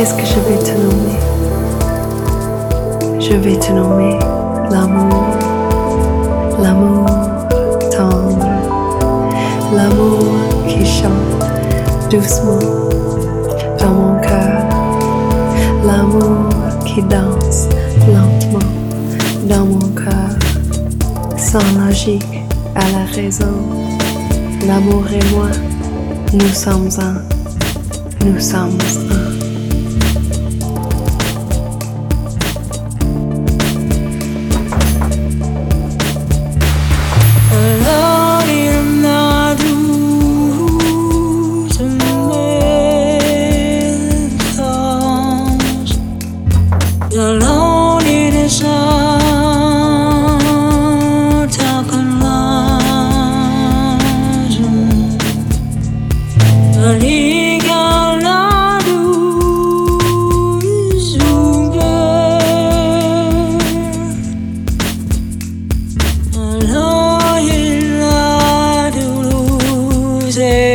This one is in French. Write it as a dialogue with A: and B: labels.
A: Qu'est-ce que je vais te nommer? Je vais te nommer l'amour, l'amour tendre, l'amour qui chante doucement dans mon cœur, l'amour qui danse lentement dans mon cœur, sans logique à la raison. L'amour et moi, nous sommes un, nous sommes un.
B: Say